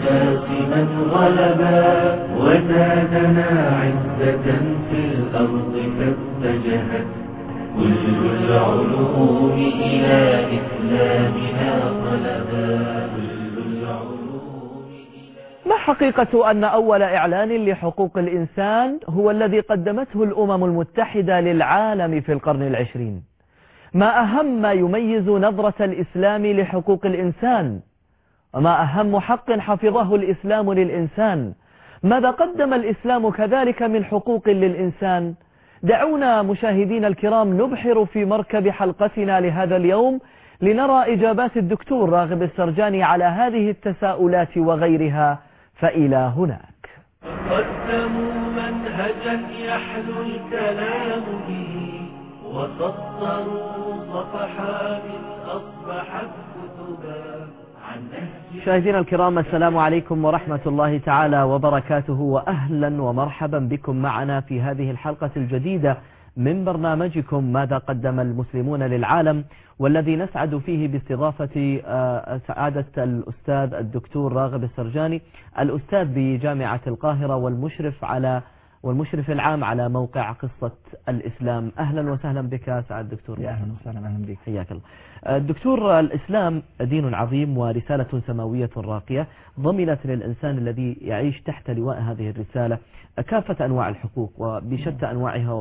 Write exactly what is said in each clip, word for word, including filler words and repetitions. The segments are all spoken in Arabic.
من غلبا وزادنا عزة في الأرض فاتجهت كل العلوم إلى إسلامنا طلبا. ما حقيقة أن أول إعلان لحقوق الإنسان هو الذي قدمته الأمم المتحدة للعالم في القرن العشرين؟ ما أهم ما يميز نظرة الإسلام لحقوق الإنسان؟ وما أهم حق حفظه الإسلام للإنسان؟ ماذا قدم الإسلام كذلك من حقوق للإنسان؟ دعونا مشاهدين الكرام نبحر في مركب حلقتنا لهذا اليوم لنرى إجابات الدكتور راغب السرجاني على هذه التساؤلات وغيرها، فإلى هناك. قدموا منهجا يحلو الكلام به وسطروا صفحات أصبحت كتبا. مشاهدينا الكرام، السلام عليكم ورحمة الله تعالى وبركاته، وأهلا ومرحبا بكم معنا في هذه الحلقة الجديدة من برنامجكم ماذا قدم المسلمون للعالم، والذي نسعد فيه باستضافة سعادة الأستاذ الدكتور راغب السرجاني، الأستاذ بجامعة القاهرة والمشرف على والمشرف العام على موقع قصة الإسلام. أهلا وسهلا بك سعادة الدكتور. يا أهلا وسهلا، أهلا بك، حياك الله. الدكتور، الإسلام دين عظيم ورسالة سماوية راقية ضمنت للإنسان الذي يعيش تحت لواء هذه الرسالة كافة أنواع الحقوق وبشتى أنواعها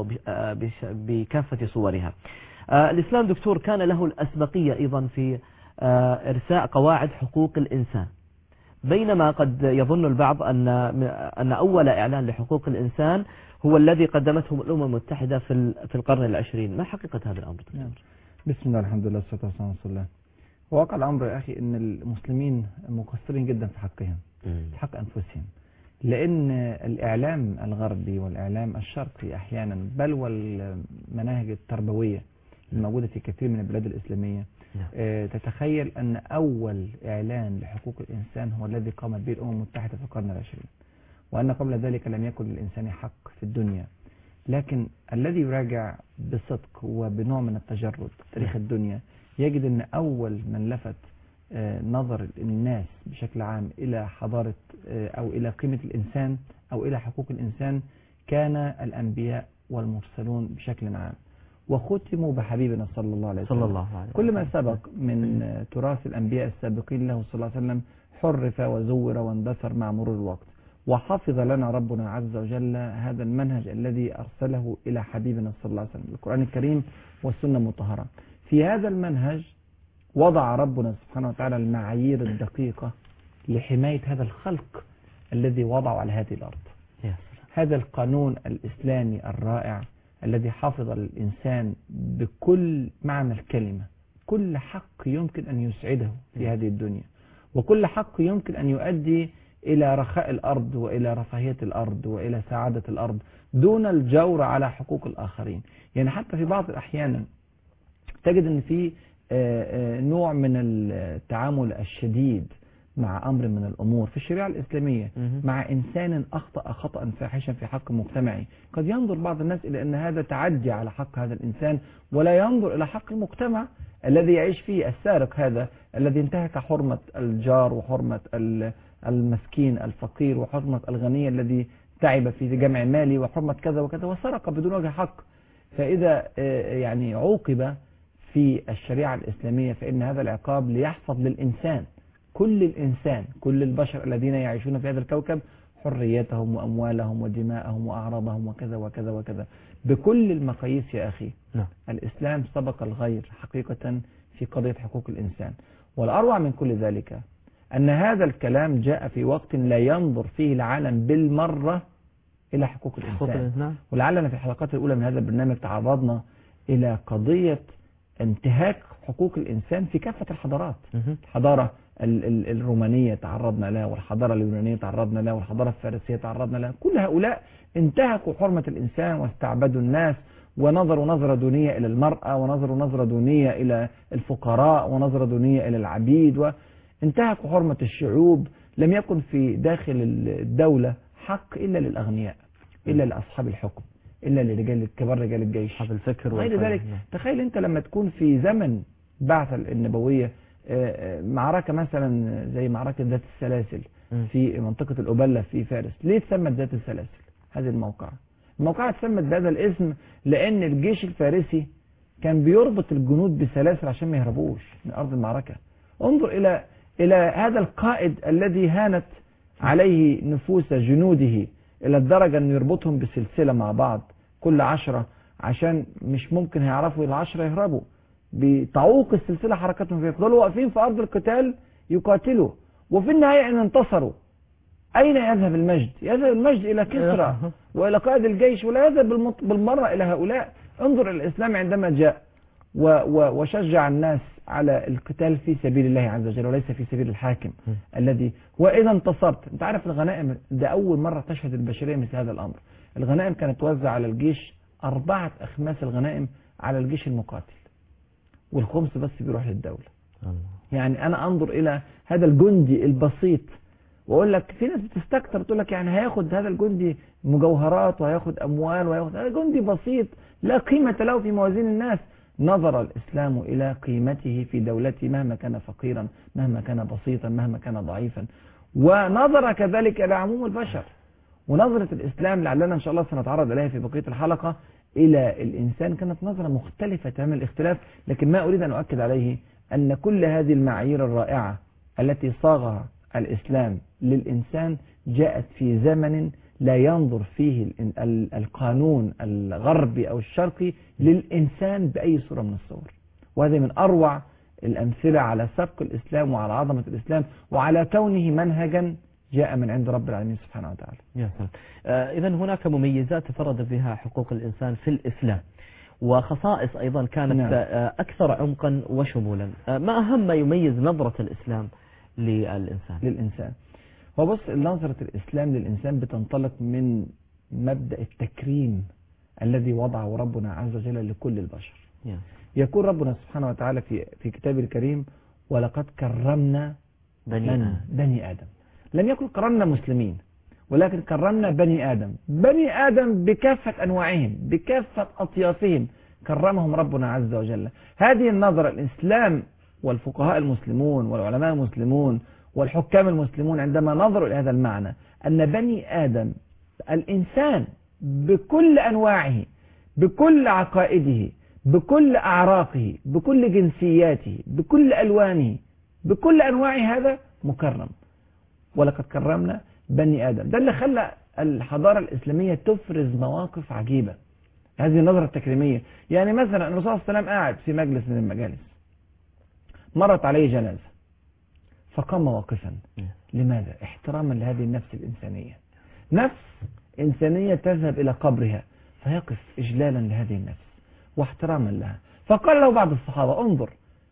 وبكافة صورها. الإسلام دكتور كان له الأسبقية أيضا في إرساء قواعد حقوق الإنسان، بينما قد يظن البعض أن أن أول إعلان لحقوق الإنسان هو الذي قدمته الأمم المتحدة في في القرن العشرين. ما حقيقة هذا الأمر دكتور؟ بسم الله الحمد لله والصلاة والسلام على رسول الله. وواقع الأمر يا أخي أن المسلمين مقصرين جدا في حقهم، في حق أنفسهم، لأن الإعلام الغربي والإعلام الشرقي أحيانا بل والمناهج التربوية الموجودة في كثير من البلاد الإسلامية آه تتخيل أن أول إعلان لحقوق الإنسان هو الذي قامت به الأمم المتحدة في القرن العشرين، وأن قبل ذلك لم يكن للإنسان حق في الدنيا. لكن الذي يراجع بصدق وبنوع من التجرد تاريخ الدنيا يجد أن أول من لفت آه نظر الناس بشكل عام إلى حضارة آه أو إلى قيمة الإنسان أو إلى حقوق الإنسان كان الأنبياء والمرسلون بشكل عام، وختموا بحبيبنا صلى الله عليه وسلم. صلى الله عليه وسلم. كل ما سبق من تراث الأنبياء السابقين له صلى الله عليه وسلم حرف وزور واندثر مع مرور الوقت، وحفظ لنا ربنا عز وجل هذا المنهج الذي أرسله إلى حبيبنا صلى الله عليه وسلم، القرآن الكريم والسنة المطهرة. في هذا المنهج وضع ربنا سبحانه وتعالى المعايير الدقيقة لحماية هذا الخلق الذي وضعه على هذه الأرض. هذا القانون الإسلامي الرائع الذي حافظ الإنسان بكل معنى الكلمة، كل حق يمكن أن يسعده في هذه الدنيا، وكل حق يمكن أن يؤدي إلى رخاء الأرض وإلى رفاهية الأرض وإلى سعادة الأرض دون الجور على حقوق الآخرين. يعني حتى في بعض الأحيان تجد أن في نوع من التعامل الشديد مع أمر من الأمور في الشريعة الإسلامية مع إنسان أخطأ خطأ فاحشا في حق مجتمعي. قد ينظر بعض الناس إلى أن هذا تعدي على حق هذا الإنسان، ولا ينظر إلى حق المجتمع الذي يعيش فيه. السارق هذا الذي انتهك حرمة الجار وحرمة المسكين الفقير وحرمة الغني الذي تعب في جمع مالي وحرمة كذا وكذا وسرق بدون وجه حق، فإذا يعني عوقب في الشريعة الإسلامية فإن هذا العقاب ليحفظ للإنسان، كل الإنسان، كل البشر الذين يعيشون في هذا الكوكب، حريتهم وأموالهم ودماءهم وأعراضهم وكذا وكذا وكذا بكل المقاييس يا أخي. نعم. الإسلام سبق الغير حقيقة في قضية حقوق الإنسان، والأروع من كل ذلك أن هذا الكلام جاء في وقت لا ينظر فيه العالم بالمرة إلى حقوق الإنسان. نعم. ولعلنا في الحلقات الأولى من هذا البرنامج تعرضنا إلى قضية انتهاك حقوق الإنسان في كافة الحضارات. الحضارة الرومانية تعرضنا لها، والحضارة اليونانية تعرضنا لها، والحضارة الفارسية تعرضنا لها. كل هؤلاء انتهكوا حرمة الإنسان واستعبدوا الناس، ونظروا نظرة دونية إلى المرأة، ونظروا نظرة دونية إلى الفقراء، ونظرة دونية إلى العبيد، وانتهكوا حرمة الشعوب. لم يكن في داخل الدولة حق إلا للأغنياء، إلا لأصحاب الحكم، إلا لرجال كبار رجال الجيش، أصحاب الفكر غير ذلك. تخيل أنت لما تكون في زمن بعث النبوية معركة مثلا زي معركة ذات السلاسل في منطقة الأبلة في فارس. ليه تسمت ذات السلاسل هذه الموقعة؟ الموقعة تسمت بهذا الاسم لأن الجيش الفارسي كان بيربط الجنود بسلاسل عشان ما يهربوش من أرض المعركة. انظر إلى إلى هذا القائد الذي هانت عليه نفوس جنوده إلى الدرجة أنه يربطهم بسلسلة مع بعض كل عشرة، عشان مش ممكن هيعرفوا العشرة يهربوا، بتعوق السلسلة حركتهم، فيفضلوا واقفين في أرض القتال يقاتلوا، وفي النهاية أن انتصروا. أين يذهب المجد؟ يذهب المجد إلى كسرى وإلى قائد الجيش، ولا يذهب بالمرة إلى هؤلاء. انظر الإسلام عندما جاء وشجع الناس على القتال في سبيل الله عز وجل وليس في سبيل الحاكم الذي وإذا انتصرت. انت عارف الغنائم ده أول مرة تشهد البشرية مثل هذا الأمر. الغنائم كانت توزع على الجيش أربعة أخماس الغنائم على الجيش المقاتل، والخمس بس بيروح للدولة. يعني أنا أنظر إلى هذا الجندي البسيط وأقول لك في ناس بتستكتر تقول لك يعني هياخد هذا الجندي مجوهرات وهياخد أموال وهياخد، هذا جندي بسيط لا قيمة له في موازين الناس. نظر الإسلام إلى قيمته في دولته مهما كان فقيرا، مهما كان بسيطا، مهما كان ضعيفا، ونظر كذلك إلى عموم البشر. ونظرة الإسلام لعلنا إن شاء الله سنتعرض إليها في بقية الحلقة إلى الإنسان كانت نظرة مختلفة تمام الاختلاف. لكن ما أريد أن أؤكد عليه أن كل هذه المعايير الرائعة التي صاغها الإسلام للإنسان جاءت في زمن لا ينظر فيه القانون الغربي أو الشرقي للإنسان بأي صورة من الصور. وهذا من أروع الأمثلة على سبق الإسلام وعلى عظمة الإسلام وعلى كونه منهجا جاء من عند رب العالمين سبحانه وتعالى. يا سلام. آه إذن هناك مميزات تفرد بها حقوق الإنسان في الإسلام، وخصائص أيضا كانت نعم. آه أكثر عمقا وشمولا. آه ما أهم ما يميز نظرة الإسلام للإنسان؟ للإنسان هو بص، نظرة الإسلام للإنسان بتنطلق من مبدأ التكريم الذي وضعه ربنا عز وجل لكل البشر. yeah. يقول ربنا سبحانه وتعالى في في كتابه الكريم: ولقد كرمنا بني آدم. بني آدم. لم يكن كرمنا مسلمين، ولكن كرمنا بني آدم. بني آدم بكافة أنواعهم، بكافة أطيافهم، كرمهم ربنا عز وجل. هذه النظرة الإسلام والفقهاء المسلمون والعلماء المسلمون والحكام المسلمون عندما نظروا إلى هذا المعنى أن بني آدم الإنسان بكل أنواعه، بكل عقائده، بكل أعراقه، بكل جنسياته، بكل ألوانه، بكل أنواعه، هذا مكرم. ولقد كرمنا بني آدم. ده اللي خلى الحضارة الإسلامية تفرز مواقف عجيبة، هذه النظرة التكريمية. يعني مثلا الرسول صلى الله عليه وسلم قاعد في مجلس من المجالس، مرت عليه جنازة فقام واقفا. لماذا؟ احتراما لهذه النفس الإنسانية. نفس إنسانية تذهب إلى قبرها فيقف إجلالا لهذه النفس واحتراما لها. فقال له بعض الصحابة: انظر،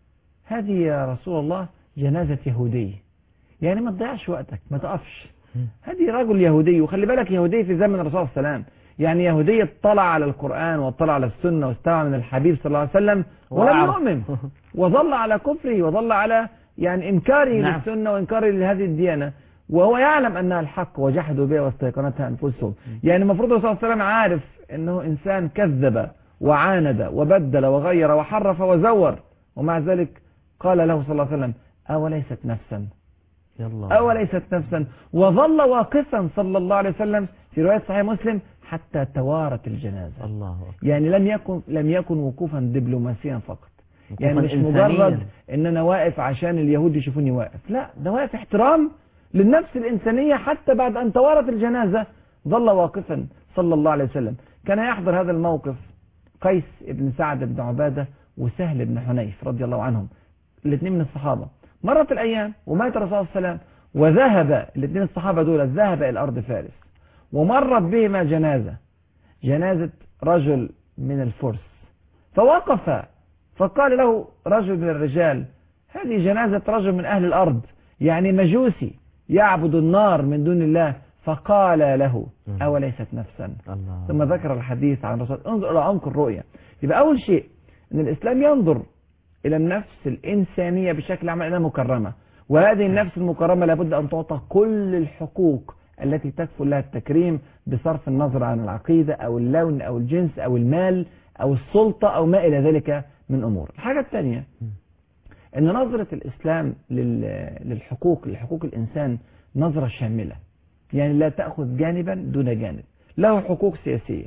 هذه يا رسول الله جنازة يهودي، يعني ما تضيعش وقتك، ما تقفش، هذه رجل يهودي. وخلي بالك يهودي في زمن الرسول صلى الله عليه وسلم، يعني يهودي اطلع على القرآن واطلع على السنة واستمع من الحبيب صلى الله عليه وسلم ولم يؤمن، وظل على كفره وظل على يعني إنكاره نعم. للسنة وإنكاره لهذه الديانة، وهو يعلم أنها الحق وجحدوا بها واستيقنتها أنفسهم. يعني المفروض الرسول صلى الله عليه وسلم عارف أنه إنسان كذب وعاند وبدل وغير وحرف وزور، ومع ذلك قال له صلى الله عليه وسلم: أوليست نفسا يلا أوليست نفسا. وظل واقفا صلى الله عليه وسلم في رواية صحيح مسلم حتى توارت الجنازة. الله. يعني لم يكن لم يكن وقوفا دبلوماسيا فقط، يعني مش مجرد ان انا واقف عشان اليهود يشوفوني واقف، لا، ده واقف احترام للنفس الإنسانية. حتى بعد أن توارت الجنازة ظل واقفا صلى الله عليه وسلم. كان يحضر هذا الموقف قيس بن سعد بن عبادة وسهل بن حنيف رضي الله عنهم، الاثنين من الصحابة. مرت الأيام ومات الرسول صلى الله عليه وسلم، وذهب الاثنين الصحابة دول ذهب إلى أرض فارس، ومرت بهما جنازة جنازة رجل من الفرس، فوقف فقال له رجل من الرجال: هذه جنازة رجل من أهل الأرض، يعني مجوسي يعبد النار من دون الله. فقال له: أوليست نفسا؟ الله. ثم ذكر الحديث عن الرسول. انظر إلى عمق الرؤية. يبقى أول شيء أن الإسلام ينظر إلى النفس الإنسانية بشكل عام أنها مكرمة، وهذه النفس المكرمة لابد أن تعطى كل الحقوق التي تكفل لها التكريم بصرف النظر عن العقيدة أو اللون أو الجنس أو المال أو السلطة أو ما إلى ذلك من أمور. الحاجة الثانية أن نظرة الإسلام للحقوق لحقوق الإنسان نظرة شاملة، يعني لا تأخذ جانبا دون جانب. له حقوق سياسية،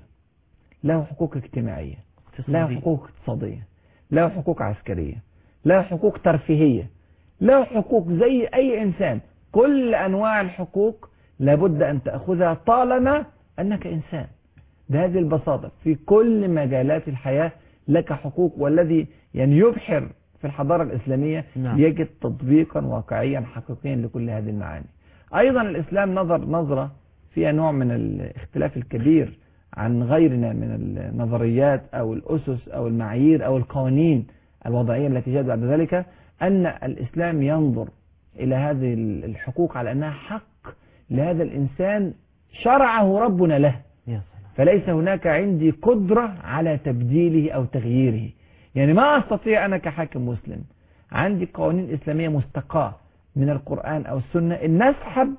له حقوق اجتماعية، له حقوق اقتصادية، له حقوق عسكرية، له حقوق ترفيهية، له حقوق زي أي إنسان. كل أنواع الحقوق لابد أن تأخذها طالما أنك إنسان. بهذه البساطة في كل مجالات الحياة لك حقوق، والذي يعني يبحر في الحضارة الإسلامية نعم. يجد تطبيقا واقعيا حقيقيا لكل هذه المعاني. أيضا الإسلام نظر نظرة فيها نوع من الاختلاف الكبير عن غيرنا من النظريات أو الأسس أو المعايير أو القوانين الوضعية التي جاءت بعد ذلك، أن الإسلام ينظر إلى هذه الحقوق على أنها حق لهذا الإنسان شرعه ربنا له، فليس هناك عندي قدرة على تبديله أو تغييره. يعني ما أستطيع أنا كحاكم مسلم عندي قوانين إسلامية مستقاة من القرآن أو السنة أن نسحب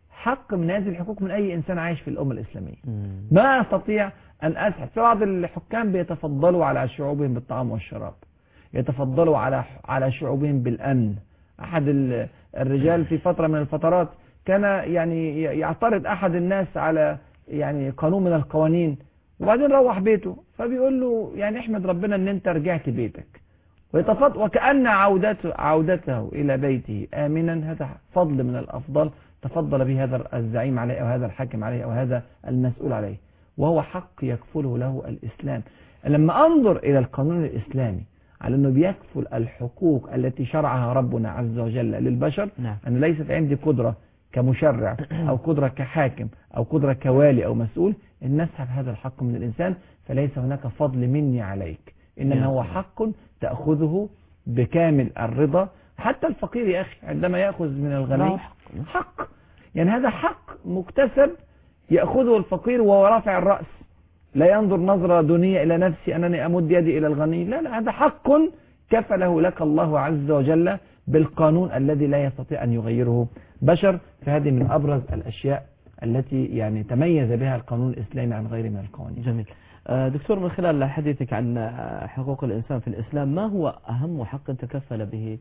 حق من هذه الحقوق من أي إنسان عايش في الأمة الإسلامية. ما أستطيع أن أسحب. في بعض الحكام بيتفضلوا على شعوبهم بالطعام والشراب، يتفضلوا على على شعوبهم بالأمن. أحد الرجال في فترة من الفترات كان يعني يعترض أحد الناس على يعني قانون من القوانين، وبعدين روح بيته فبيقول له يعني احمد ربنا ان انت رجعت بيتك، ويتفضل وكأن عودته عودته الى بيته آمنا هذا فضل من الافضل تفضل به هذا الزعيم عليه او هذا الحاكم عليه او هذا المسؤول عليه، وهو حق يكفله له الاسلام. لما انظر الى القانون الاسلامي على انه بيكفل الحقوق التي شرعها ربنا عز وجل للبشر، نعم. انا ليست عندي قدرة كمشرع أو قدرة كحاكم أو قدرة كوالي أو مسؤول إن نسحب هذا الحق من الإنسان، فليس هناك فضل مني عليك، إنما هو حق تأخذه بكامل الرضا. حتى الفقير يا أخي عندما يأخذ من الغني حق، يعني هذا حق مكتسب يأخذه الفقير وهو رافع الرأس، لا ينظر نظرة دونية إلى نفسي أنني أمد يدي إلى الغني، لا لا، هذا حق كفله لك الله عز وجل بالقانون الذي لا يستطيع أن يغيره بشر. فهذه من أبرز الأشياء التي يعني تميز بها القانون الإسلامي عن غيره من القوانين. جميل. دكتور، من خلال حديثك عن حقوق الإنسان في الإسلام، ما هو أهم حق تكفل به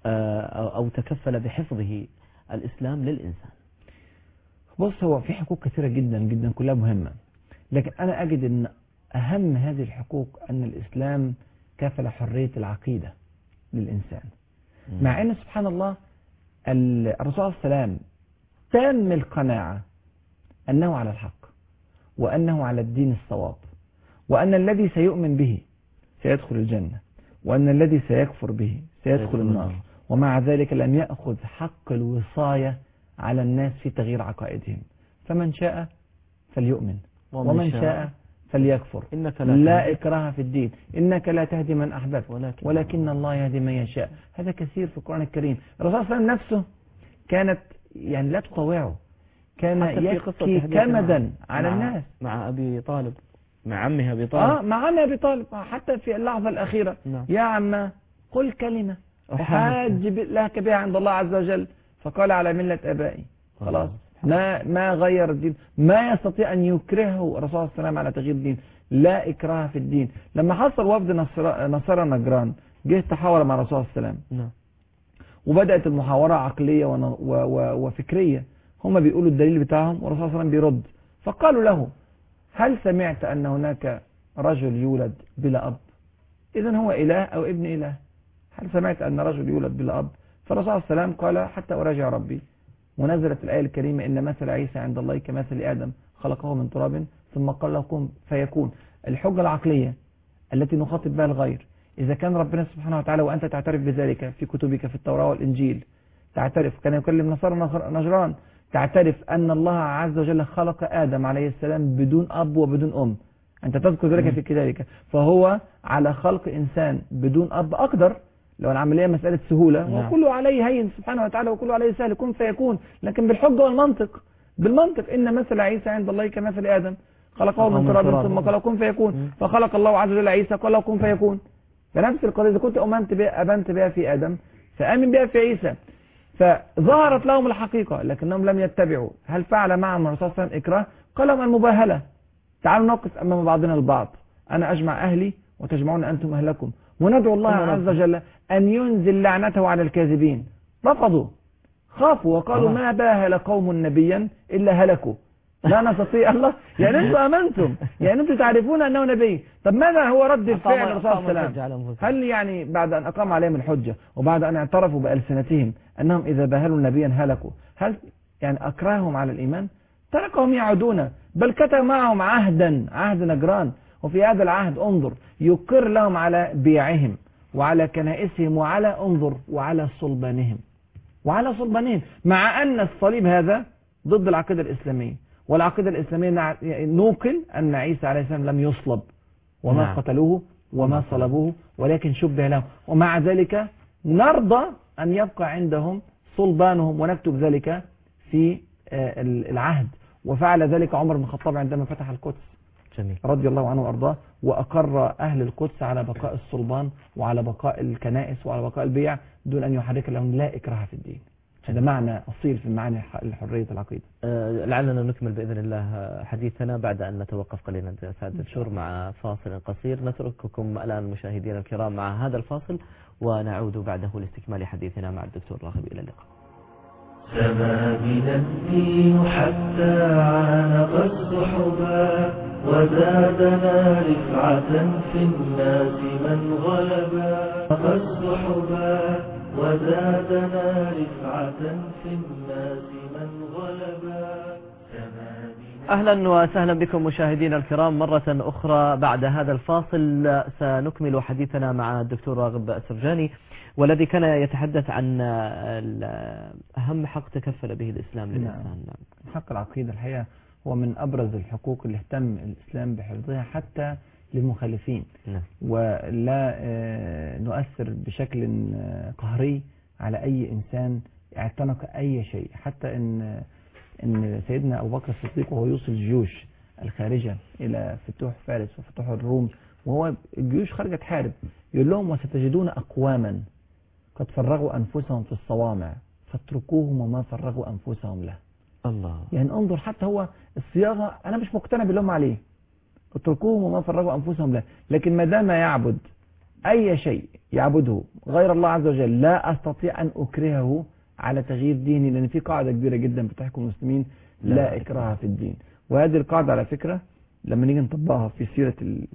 أو تكفل بحفظه الإسلام للإنسان؟ بص، هو في حقوق كثيرة جدا جدا كلها مهمة، لكن أنا أجد أن أهم هذه الحقوق أن الإسلام كفل حرية العقيدة للإنسان، مع أن سبحان الله الرسول صلى الله عليه وسلم تام القناعة أنه على الحق وأنه على الدين الصواب، وأن الذي سيؤمن به سيدخل الجنة، وأن الذي سيكفر به سيدخل النار، ومع ذلك لم يأخذ حق الوصاية على الناس في تغيير عقائدهم. فمن شاء فليؤمن ومن شاء فليكفر، إنك لا, لا إكراه في الدين، إنك لا تهدي من أحببت ولكن, ولكن الله يهدي من يشاء. هذا كثير في القرآن الكريم. الرسول صلى الله عليه وسلم نفسه كانت يعني لا تطوعه، كان يبكي كمدا على مع الناس مع أبي طالب، مع عمه أبي طالب. آه مع عمه أبي طالب، حتى في اللحظة الأخيرة نعم. يا عم قل كلمة أحاج لك بها عند الله عز وجل، فقال على ملة آبائي. خلاص، ما ما غير الدين، ما يستطيع أن يكرهه الرسول صلى الله عليه وسلم على تغيير الدين، لا إكراه في الدين. لما حصل وفد نصارى نجران جه تحاور مع الرسول صلى الله عليه وسلم نعم. وبدأت المحاورة عقلية وفكرية، هم بيقولوا الدليل بتاعهم والرسول صلى الله عليه وسلم بيرد، فقالوا له هل سمعت أن هناك رجل يولد بلا أب؟ إذن هو إله أو ابن إله. هل سمعت أن رجل يولد بلا أب؟ فالرسول صلى الله عليه وسلم قال حتى أراجع ربي، ونزلت الآية الكريمة إن مثل عيسى عند الله كمثل آدم خلقه من تراب ثم قال له كن فيكون. الحجة العقلية التي نخاطب بها الغير، إذا كان ربنا سبحانه وتعالى وأنت تعترف بذلك في كتبك في التوراة والإنجيل، تعترف، كان يكلم نصارى نجران، تعترف أن الله عز وجل خلق آدم عليه السلام بدون أب وبدون أم، أنت تذكر ذلك في كتابك، فهو على خلق إنسان بدون أب أقدر. لو العملية مسألة سهولة نعم. وكله عليه هين سبحانه وتعالى وكله عليه سهل، كن فيكون، لكن بالحجة والمنطق، بالمنطق إن مثل عيسى عند الله كمثل آدم خلقه من تراب ثم قال كن فيكون، فخلق الله عز وجل عيسى قال له كن فيكون. فنفس القضية إذا كنت أمنت بها أبنت بها في آدم فآمن بها في عيسى. فظهرت لهم الحقيقة لكنهم لم يتبعوا. هل فعل معهم الرسول صلى الله عليه وسلم إكراه؟ قال لهم المباهلة، تعالوا نقف أمام بعضنا البعض، أنا أجمع أهلي وتجمعون أنتم أهلكم، وندعو الله عز وجل أن ينزل لعنته على الكاذبين. رفضوا، خافوا وقالوا آه. ما باهل قوم نبيا إلا هلكوا لا نستطيع الله. يعني انتم امنتم، يعني انتم تعرفون انه نبي. طب ماذا هو رد الفعل الرسول صلى الله عليه وسلم؟ هل يعني بعد ان اقام عليهم الحجة وبعد ان اعترفوا بألسنتهم انهم اذا باهلوا نبيا هلكوا، هل يعني اكرههم على الايمان؟ تركهم يعودون، بل كتب معهم عهدا، عهد نجران، وفي هذا العهد انظر يقر لهم على بيعهم وعلى كنائسهم وعلى انظر وعلى صلبانهم، وعلى صلبانهم، مع ان الصليب هذا ضد العقيدة الإسلامية. والعقيدة الإسلامية نوقل أن عيسى عليه السلام لم يصلب وما نعم. قتلوه وما صلبوه ولكن شبه لهم، ومع ذلك نرضى أن يبقى عندهم صلبانهم ونكتب ذلك في العهد. وفعل ذلك عمر بن الخطاب عندما فتح القدس جميل. رضي الله عنه وأرضاه، وأقر أهل القدس على بقاء الصلبان وعلى بقاء الكنائس وعلى بقاء البيع دون أن يحرك لهم لا إكراه في الدين. هذا معنى أصيل في معاني حرية العقيدة. أه لعلنا نكمل بإذن الله حديثنا بعد أن نتوقف قليلا سعادة الدكتور مع فاصل قصير. نترككم الآن مشاهدينا الكرام مع هذا الفاصل ونعود بعده لاستكمال حديثنا مع الدكتور راغب. إلى اللقاء. سما بنا الدين حتى عانق السحبا وزادنا رفعة في الناس من غلبا السحبا وزادنا رفعة في الناس من غلبا. أهلا وسهلا بكم مشاهدينا الكرام مرة أخرى. بعد هذا الفاصل سنكمل حديثنا مع الدكتور راغب السرجاني، والذي كان يتحدث عن أهم حق تكفل به الإسلام للإنسان. نعم. حق العقيدة الحقيقة هو من أبرز الحقوق اللي اهتم الإسلام بحفظها حتى للمخالفين. نعم. ولا نؤثر بشكل قهري على أي إنسان اعتنق أي شيء، حتى إن إن سيدنا أبو بكر الصديق وهو يوصل الجيوش الخارجة إلى فتوح فارس وفتوح الروم، وهو الجيوش خارجة تحارب، يقول لهم وستجدون أقواما قد فرغوا أنفسهم في الصوامع فاتركوهم وما فرغوا أنفسهم له. الله. يعني انظر حتى هو الصياغة، أنا مش مقتنع باللي هم عليه، اتركوهم وما فرغوا أنفسهم له، لكن ما دام يعبد أي شيء يعبده غير الله عز وجل لا أستطيع أن أكرهه على تغيير ديني، لأن في قاعدة كبيرة جدا بتحكم المسلمين لا, لا إكراه في الدين. وهذه القاعدة على فكرة لما نيجي نطبقها في سيرة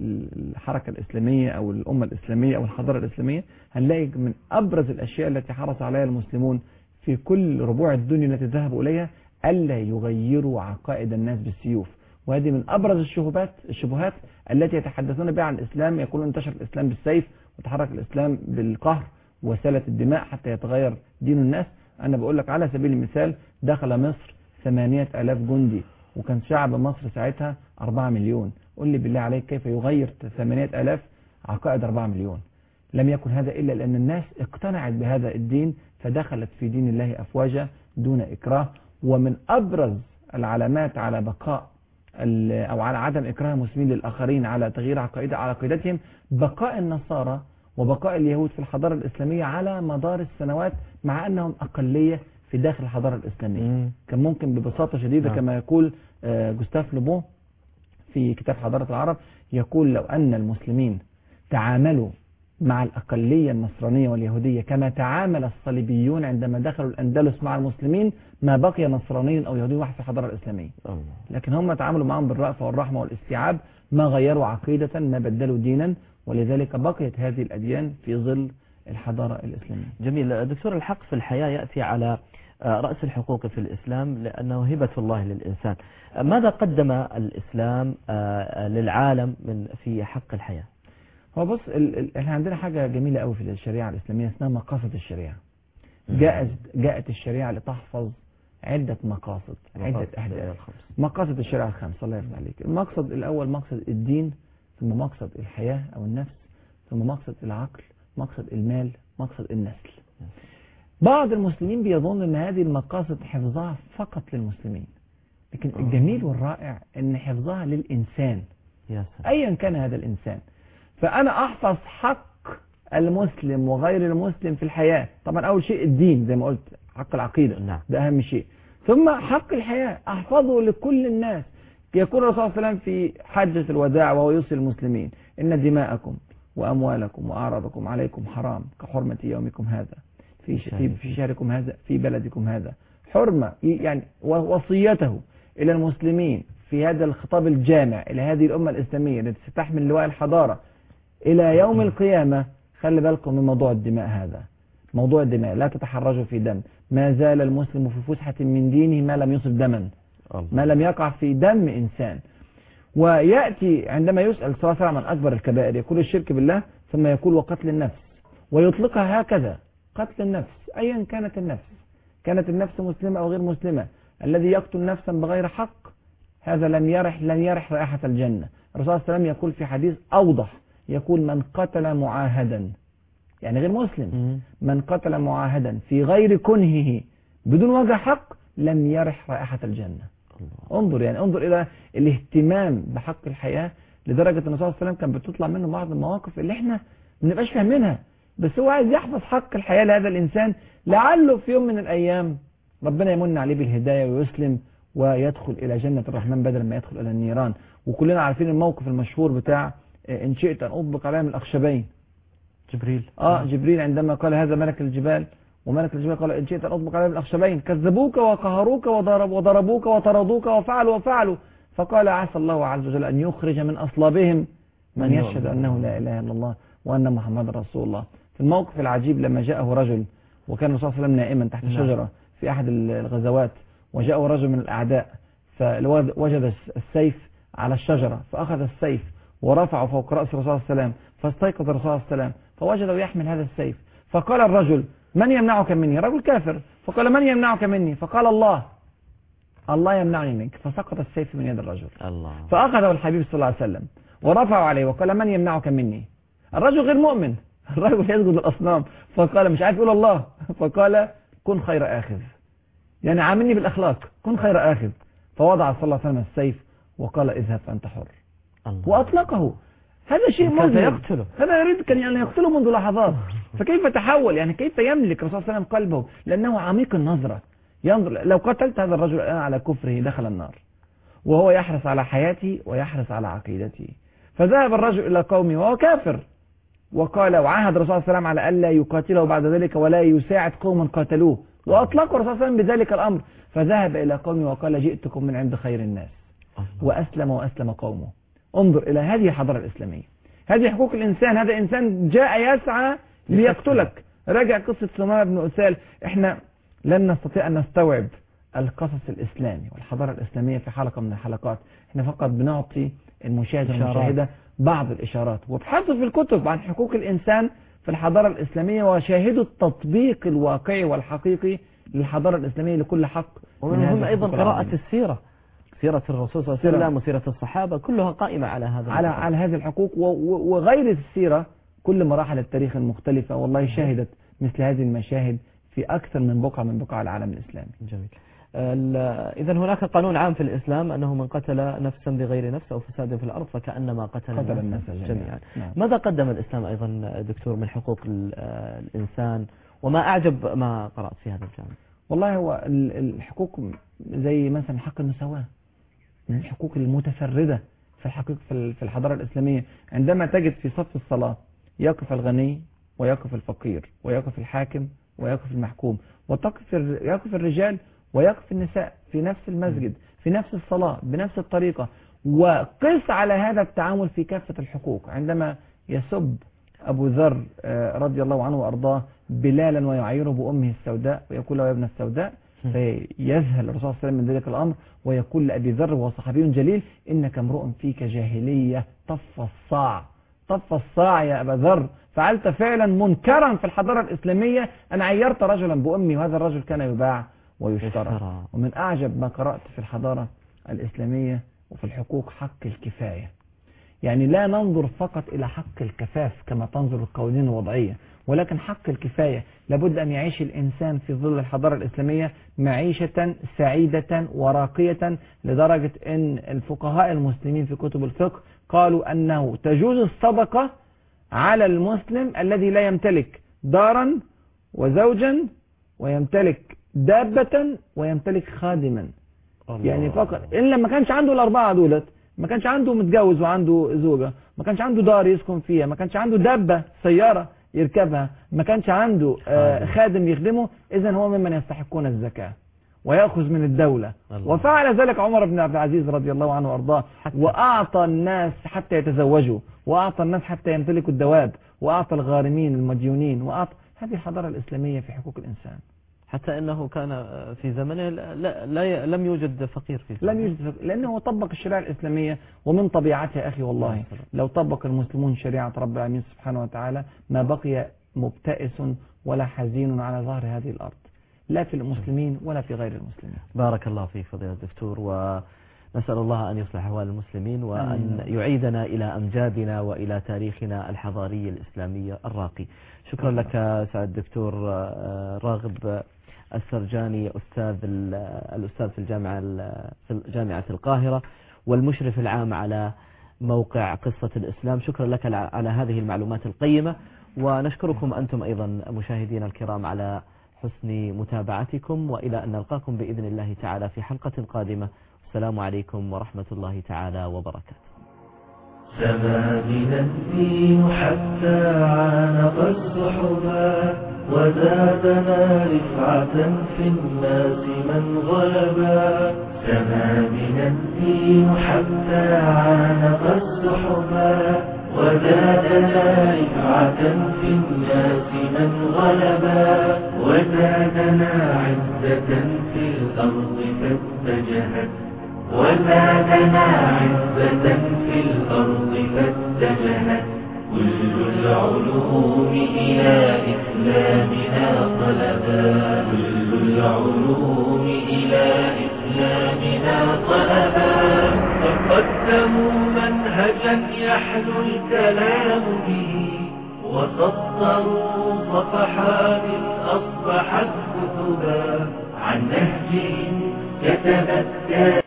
الحركة الإسلامية أو الأمة الإسلامية أو الحضارة الإسلامية، هنلاقي من أبرز الأشياء التي حرص عليها المسلمون في كل ربوع الدنيا التي ذهبوا إليها ألا يغيروا عقائد الناس بالسيوف. وهذه من أبرز الشبهات الشبهات التي يتحدثون بها عن الإسلام، يقولون انتشر الإسلام بالسيف وتحرك الإسلام بالقهر وسالة الدماء حتى يتغير دين الناس. أنا بقول لك على سبيل المثال دخل مصر ثمانية آلاف جندي وكان شعب مصر ساعتها أربعة مليون. قل لي بالله عليك كيف يغير ثمانية آلاف عقائد أربعة مليون؟ لم يكن هذا إلا لأن الناس اقتنعت بهذا الدين فدخلت في دين الله أفواجا دون إكراه. ومن أبرز العلامات على بقاء أو على عدم إكراه المسلمين للآخرين على تغيير عقائد عقيدتهم بقاء النصارى وبقاء اليهود في الحضارة الإسلامية على مدار السنوات، مع أنهم أقلية في داخل الحضارة الإسلامية. مم. كان ممكن ببساطة شديدة آه. كما يقول جوستاف لوبون في كتاب حضارة العرب، يقول لو أن المسلمين تعاملوا مع الأقلية النصرانية واليهودية كما تعامل الصليبيون عندما دخلوا الأندلس مع المسلمين ما بقي نصراني أو يهودي واحد في الحضارة الإسلامية. الله. لكن هم تعاملوا معهم بالرأفة والرحمة والاستيعاب، ما غيروا عقيدة ما بدلوا دينا، ولذلك بقيت هذه الأديان في ظل الحضارة الإسلامية. جميل. دكتور، الحق في الحياة يأتي على رأس الحقوق في الإسلام لأنه هبة الله للإنسان. ماذا قدم الإسلام للعالم من في حق الحياة؟ هو بص احنا عندنا حاجة جميلة قوي في الشريعة الإسلامية اسمها مقاصد الشريعة. جاءت جاءت الشريعة لتحفظ عدة مقاصد، عدة أهداف. مقاصد الشريعة الخمسة، الله يرضى عليك. المقصد الأول مقصد الدين، ثم مقصد الحياة أو النفس، ثم مقصد العقل، مقصد المال، مقصد النسل. بعض المسلمين بيظن أن هذه المقاصد حفظها فقط للمسلمين، لكن الجميل والرائع أن حفظها للإنسان أيا كان هذا الإنسان. فأنا أحفظ حق المسلم وغير المسلم في الحياة. طبعا أول شيء الدين زي ما قلت، حق العقيدة. نعم. ده أهم شيء. ثم حق الحياة أحفظه لكل الناس. يقول الرسول صلى الله عليه وسلم في حجة الوداع وهو يوصي المسلمين إن دماءكم وأموالكم وأعراضكم عليكم حرام كحرمة يومكم هذا، في في في شهركم هذا في بلدكم هذا، حرمة يعني وصيته إلى المسلمين في هذا الخطاب الجامع إلى هذه الأمة الإسلامية التي ستحمل لواء الحضارة إلى يوم القيامة. خلي بالكم من موضوع الدماء هذا، موضوع الدماء لا تتحرجوا في دم. ما زال المسلم في فسحة من دينه ما لم يصب دما، ما لم يقع في دم إنسان. ويأتي عندما يسأل صلى الله عليه وسلم عن أكبر الكبائر يقول الشرك بالله، ثم يقول وقتل النفس، ويطلقها هكذا قتل النفس أيا كانت النفس، كانت النفس مسلمة أو غير مسلمة. الذي يقتل نفسا بغير حق هذا لم يرح لن يرح رائحة الجنة. الرسول صلى الله عليه وسلم يقول في حديث أوضح، يقول من قتل معاهدا يعني غير مسلم، من قتل معاهدا في غير كنهه بدون وجه حق لم يرح رائحة الجنة. الله. انظر يعني انظر إلى الاهتمام بحق الحياة لدرجة أن الرسول صلى الله عليه وسلم كان بتطلع منه بعض المواقف اللي احنا ما بنبقاش فاهمينها، بس هو عايز يحفظ حق الحياة لهذا الإنسان لعله في يوم من الأيام ربنا يمن عليه بالهداية ويسلم ويدخل إلى جنة الرحمن بدل ما يدخل إلى النيران. وكلنا عارفين الموقف المشهور بتاع إن شئت أن أطبق عليهم الأخشبين، جبريل آه جبريل عندما قال هذا ملك الجبال، وملك الجبال قال إن شئت أن أطبق عليهم الأخشبين كذبوك وقهروك وضرب وضربوك وطردوك وفعلوا وفعلوا، فقال عسى الله عز وجل أن يخرج من أصلابهم من يشهد أنه لا إله إلا الله وأن محمد رسول الله. في الموقف العجيب لما جاءه رجل وكان الرسول صلى الله عليه وسلم نائما تحت شجرة في أحد الغزوات، وجاءه رجل من الأعداء فوجد السيف على الشجرة فأخذ السيف ورفعه فوق رأس الرسول صلى الله عليه وسلم، فاستيقظ الرسول صلى الله عليه وسلم فوجده يحمل هذا السيف، فقال الرجل من يمنعك مني؟ رجل كافر، فقال من يمنعك مني؟ فقال الله، الله يمنعني منك، فسقط السيف من يد الرجل. الله. فأخذه الحبيب صلى الله عليه وسلم ورفعه عليه وقال من يمنعك مني؟ الرجل غير مؤمن، الرجل يسجد الأصنام، فقال مش عارف يقول الله، فقال كن خير آخذ، يعني عاملني بالأخلاق، كن خير آخذ. فوضع صلى الله عليه وسلم السيف وقال اذهب فأنت حر، الله. وأطلقه. هذا شيء مذهل، يقتله، هذا يريد كان يعني يقتله منذ لحظات، فكيف تحول يعني كيف يملك الرسول صلى الله عليه وسلم قلبه؟ لأنه عميق النظرة، ينظر لو قتلت هذا الرجل الآن على كفره دخل النار، وهو يحرص على حياتي ويحرص على عقيدتي. فذهب الرجل إلى قومه وهو كافر وقال وعاهد الرسول صلى الله عليه وسلم على ألا يقاتله بعد ذلك ولا يساعد قوما قاتلوه، وأطلقوا الرسول صلى الله عليه وسلم بذلك الأمر. فذهب إلى قومه وقال جئتكم من عند خير الناس، وأسلم وأسلم قومه. انظر إلى هذه الحضارة الإسلامية، هذه حقوق الإنسان. هذا إنسان جاء يسعى ليقتلك. راجع قصة ثمامة بن أسال. احنا لن نستطيع أن نستوعب القصص الإسلامي والحضارة الإسلامية في حلقة من الحلقات، احنا فقط بنعطي المشاهد والمشاهدة بعض الإشارات. وابحثوا في الكتب عن حقوق الإنسان في الحضارة الإسلامية وشاهدوا التطبيق الواقعي والحقيقي للحضارة الإسلامية لكل حق. ومنهم أيضا قراءة السيرة، سيرة الرسول صلى الله عليه وسلم وسيرة الصحابة كلها قائمة على هذا على الحقوق. على هذه الحقوق وغير السيرة. كل مراحل التاريخ المختلفة والله شهدت مثل هذه المشاهد في أكثر من بقعة من بقاع العالم الإسلامي. جميل. إذا هناك قانون عام في الإسلام أنه من قتل نفسا بغير نفس أو فساد في الأرض فكأنما قتل, قتل الناس جميعا, جميعا. نعم. ماذا قدم الإسلام أيضا دكتور من حقوق الإنسان، وما أعجب ما قرأت في هذا الجانب؟ والله هو الحقوق زي مثلا حق المساواة من الحقوق المتفردة في الحقيقة في الحضارة الإسلامية. عندما تجد في صف الصلاة يقف الغني ويقف الفقير ويقف الحاكم ويقف المحكوم، وتقف يقف الرجال ويقف النساء في نفس المسجد في نفس الصلاة بنفس الطريقة، وقس على هذا التعامل في كافة الحقوق. عندما يسب أبو ذر رضي الله عنه وأرضاه بلالا ويعيره بأمه السوداء ويقول له يا ابن السوداء، فيذهل الرسول صلى الله عليه وسلم من ذلك الأمر ويقول لأبي ذر وهو صحابي جليل إنك امرؤ فيك جاهلية طف الصاع، طف الصاع يا أبا ذر، فعلت فعلا منكرا في الحضارة الإسلامية أن عيرت رجلا بأمي وهذا الرجل كان يباع ويشترى. ومن أعجب ما قرأت في الحضارة الإسلامية وفي الحقوق حق الكفاية. يعني لا ننظر فقط إلى حق الكفاف كما تنظر القوانين الوضعية، ولكن حق الكفاية. لابد أن يعيش الإنسان في ظل الحضارة الإسلامية معيشة سعيدة وراقية، لدرجة أن الفقهاء المسلمين في كتب الفقه قالوا أنه تجوز الصدقة على المسلم الذي لا يمتلك دارا وزوجا ويمتلك دابة ويمتلك خادما. الله. يعني فقط إلا ما كانش عنده الأربعة دولت، ما كانش عنده متجوز وعنده زوجة، ما كانش عنده دار يسكن فيها، ما كانش عنده دابة سيارة يركبها، ما كانش عنده آه خادم يخدمه، إذا هو ممن يستحقون الزكاة ويأخذ من الدولة. الله. وفعل ذلك عمر بن عبد العزيز رضي الله عنه وأرضاه، وأعطى الناس حتى يتزوجوا، وأعطى الناس حتى يمتلكوا الدواب، وأعطى الغارمين المديونين، وأعطى. هذه الحضارة الإسلامية في حقوق الإنسان. حتى أنه كان في زمنه لا لا لم يوجد فقير في زمنه. لم يوجد فقير لأنه طبق الشريعة الإسلامية، ومن طبيعتها أخي والله لو طبق المسلمون شريعة رب العالمين سبحانه وتعالى ما بقي مبتئس ولا حزين على ظهر هذه الأرض، لا في المسلمين ولا في غير المسلمين. بارك الله فيك فضيلة الدكتور، ونسأل الله أن يصلح أحوال المسلمين وأن يعيدنا إلى أمجادنا وإلى تاريخنا الحضاري الإسلامي الراقي. شكرا لك سعد الدكتور راغب السرجاني، أستاذ الأستاذ في الجامعة في جامعة القاهرة والمشرف العام على موقع قصة الإسلام. شكرا لك على هذه المعلومات القيمة، ونشكركم أنتم أيضا مشاهدينا الكرام على حسن متابعتكم، وإلى أن نلقاكم بإذن الله تعالى في حلقة قادمة. السلام عليكم ورحمة الله تعالى وبركاته. سما بنا الدين حتى عانق السحبا، وزادنا رفعة في الناس من غلبا. سما بنا الدين حتى عانق السحبا، وزادنا رفعة في الناس من غلبا. وزادنا عزة في الأرض فاتجهت، وزادنا عزة في الأرض فاتجهت. كل العلوم إلى إسلامنا طلبا، كل العلوم إلى إسلامنا طلبا. فقدموا منهجا يحلو الكلام به، وسطروا صفحات أصبحت كتبا عن نهج كتبت